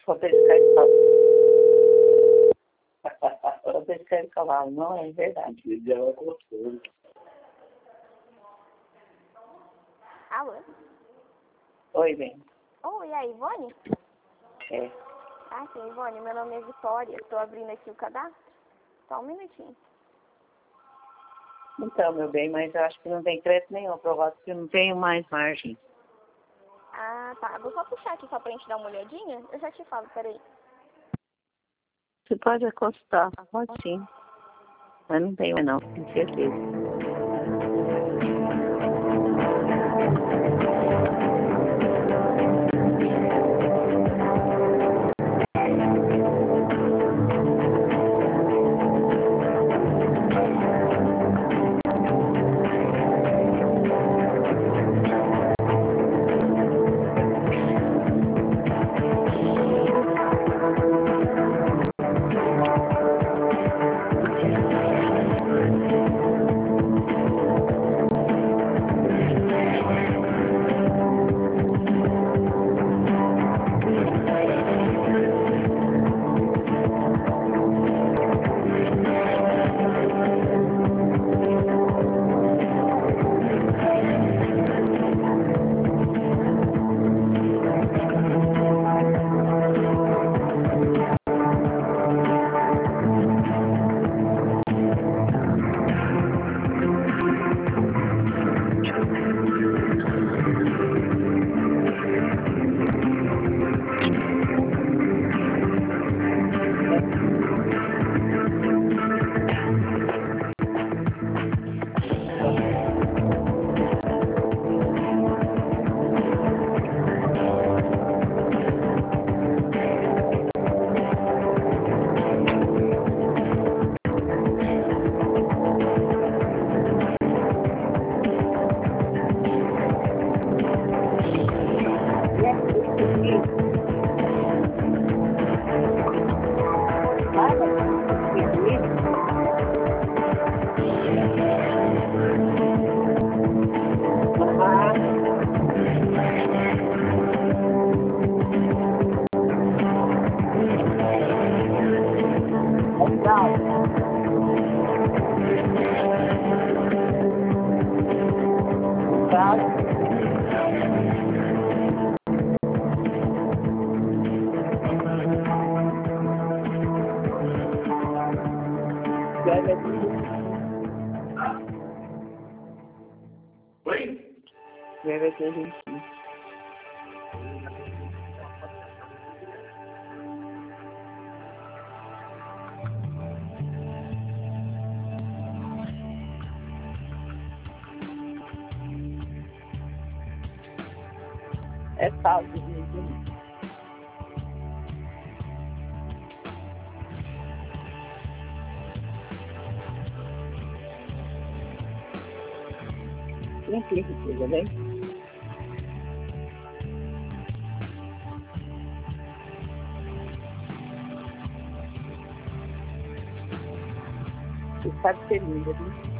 Vou pescar de cavalo. Vou pescar de cavalo, não é verdade. Alô? Oi, bem. Oi, a Ivone? É. Ah, sim, Ivone, meu nome é Vitória. Estou abrindo aqui o cadastro. Só um minutinho. Então, meu bem, mas eu acho que não tem crédito nenhum aprovado, porque eu não tenho mais margem. Ah, tá. Vou só puxar aqui só pra gente dar uma olhadinha. Eu já te falo, peraí. Você pode acostar, pode sim. Mas não tenho mais não, com certeza. Oi? Deve ter gente. É falso, gente. Não clica, coisa, né? Você sabe ser linda, né?